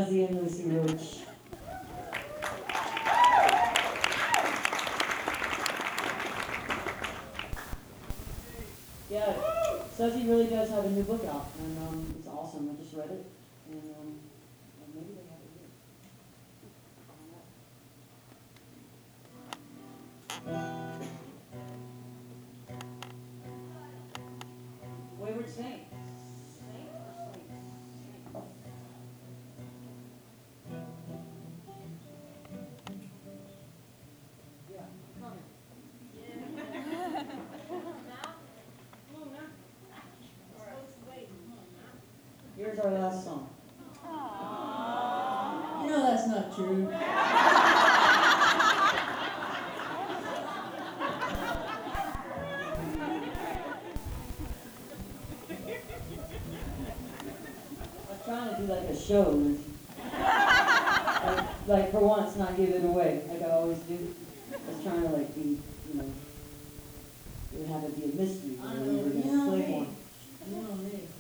Suzy and Lucy Roach. Yeah, Suzy really does have a new book out, and it's awesome. I just read it, and maybe they have it here. Wayward Saints. Saints or Saints? Yeah, I'm coming. Here's our last song. You know that's not true. I'm trying to do like a show. Like for once, not give it away, like I always do. I was trying to like be, it would have it be a mystery. I We know, were you gonna know play me. one. You know me.